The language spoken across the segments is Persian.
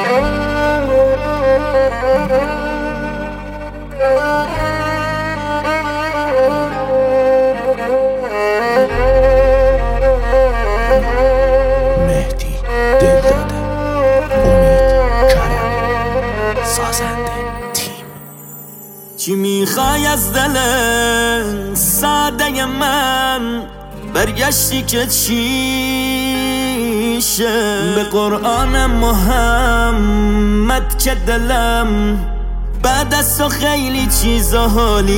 مهدی دلداده، امید کرم، سازنده تیم. چی میخوای از دل ساده من؟ برگشتی که چیشه؟ به قرآن محمد که دلم بعد از تو خیلی چیزا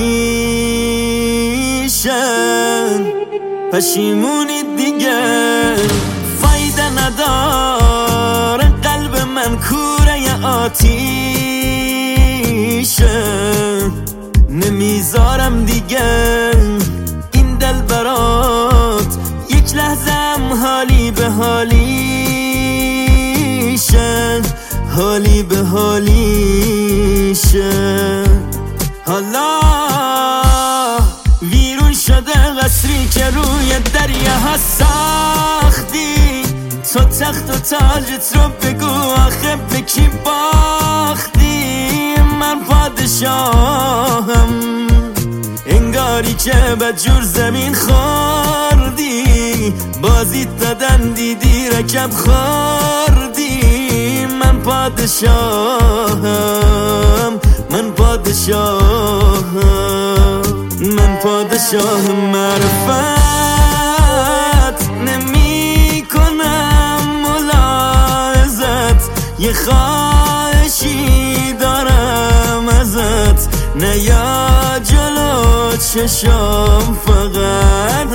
حالیشه. پشیمونی دیگه فایده نداره، قلب من کوره آتیشه. نمیذارم دیگه این دل برات یک لحظه هم حالی به حالیشه، حالی به حالیشه. حالا ویرون شده قصری که روی دریا ها ساختی. تو تخت و تاجت رو بگو آخه به کی باختی؟ من پادشاهم، انگاری که بدجور زمین خوردی. بازیت دادن دیدی رکب خوردی. من پادشاهم، من پادشاهم، من پادشاه معرفت. نمی کنم ملاحظت، یه خواهشی دارم ازت. نیا جلو چشام فقط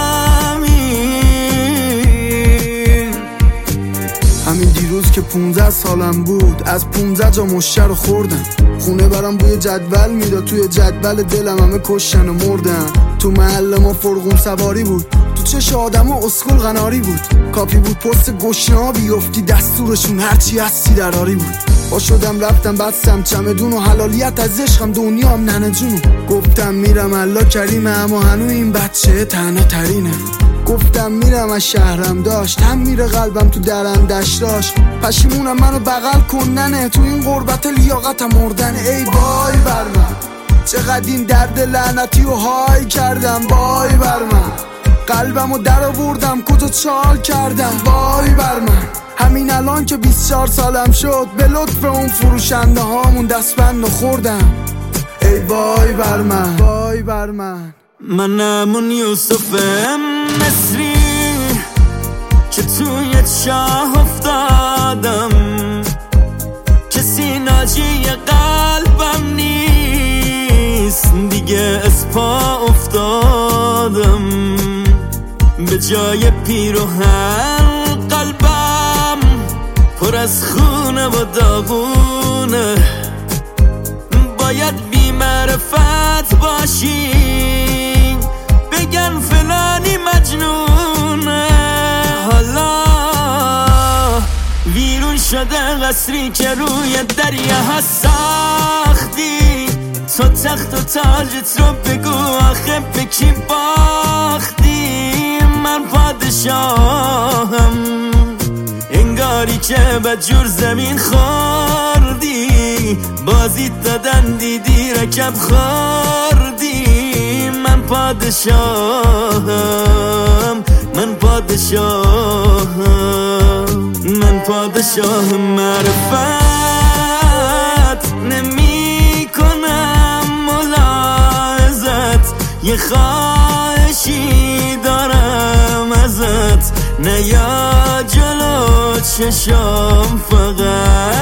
همین دیروز که 15 سالم بود از 15 جا مشتر رو خوردم. خونه برام بوی جدول میداد، توی جدول دلم همه کشتن و مردن. تو محل ما فرغون سواری بود، تو چش آدم و اسکول قناری بود. کافی بود پست گشنه ها بیفتی دستورشون هرچی هستی دراری بود. با شدم رفتم بستم چمدون و حلالیت از عشقم دنیام ننه جونو. گفتم میرم الله کریمه، اما هنو این بچه تنها ترینه. گفتم میرم از شهرم داشت، هم میره قلبم تو درندش داشت. پشیمونم منو بغل کندنه، تو این غربت لیاقتم مردن. ای وای بر من، چقدر این درد لعنتی و های کردم. وای بر من، قلبمو در آوردم کجا چال کردم. وای بر من، همین الان که 24 سالم شد به لطف اون فروشنده هامون دستبند خوردم. ای وای بر من، وای بر من. منم اون یوسف مصری که توی چاه افتادم. کسی ناجی قلبم نیست دیگه، از پا افتادم. به جای پیروهن قلبم پر از خونه و داغونه. باید بی معرفت باشی بگن فلانی مجنونه. حالا ویرون شده قصری که روی دریا ها ساختی. تو تخت و تاجت رو بگو آخه به کی باختی؟ من پادشاهم، انگاری که بدجور زمین خوردی. بازیت دادن دیدی رکب خوردی. من پادشاهم، من پادشاهم، من پادشاه معرفت. نمی کنم ملاحظت، یه خواهشی دارم ازت. نیا جلو چشام فقط